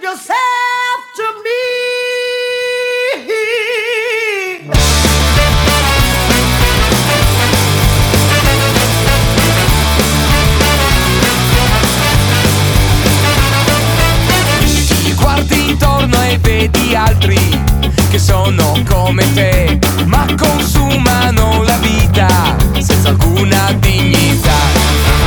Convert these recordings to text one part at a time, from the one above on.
yourself to me. Ti guardi intorno e vedi altri che sono come te, ma consumano la vita senza alcuna dignità.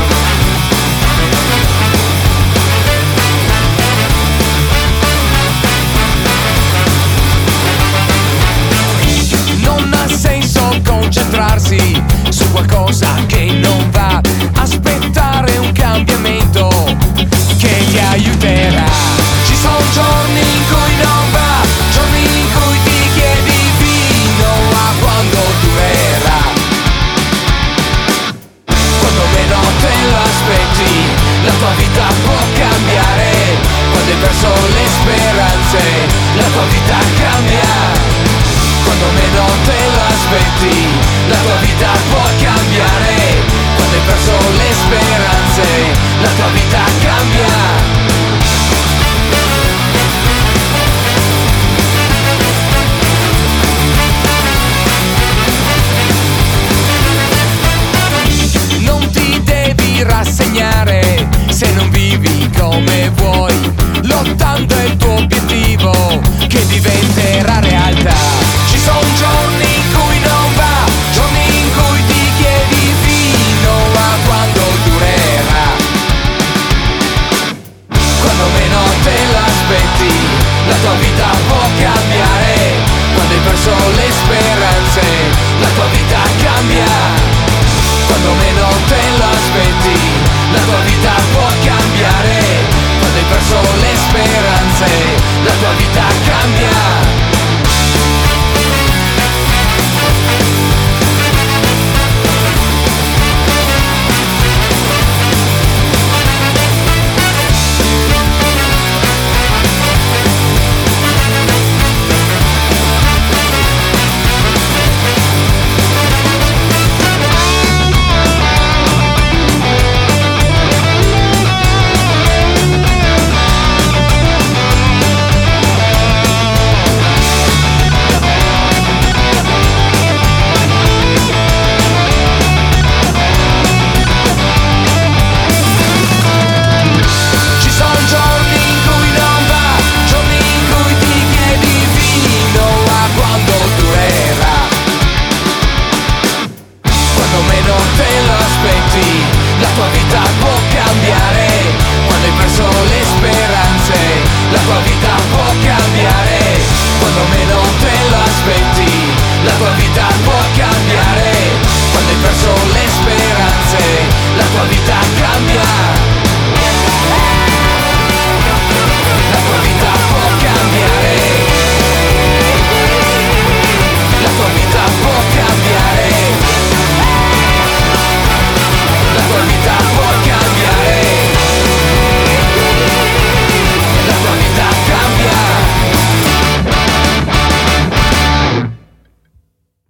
Non ha senso concentrarsi su qualcosa che non va, aspettare un cambiamento che ti aiuterà. Ci sono giorni in cui non va, giorni in cui ti chiedi fino a quando durerà. Quando meno te l'aspetti, la tua vita può cambiare. Quando hai perso le speranze, la tua vita cambia. Quando meno te l'aspetti, la tua vita può cambiare. Quando hai perso le speranze, la tua vita cambia. Non ti devi rassegnare se non vivi come vuoi. Lottando è il tuo obiettivo che diventerà realtà. Ci sono giorni in cui non va, giorni in cui ti chiedi fino a quando durerà. Quando meno te l'aspetti, la tua vita può cambiare. Quando hai perso le speranze, la tua vita cambia. Quando meno te l'aspetti,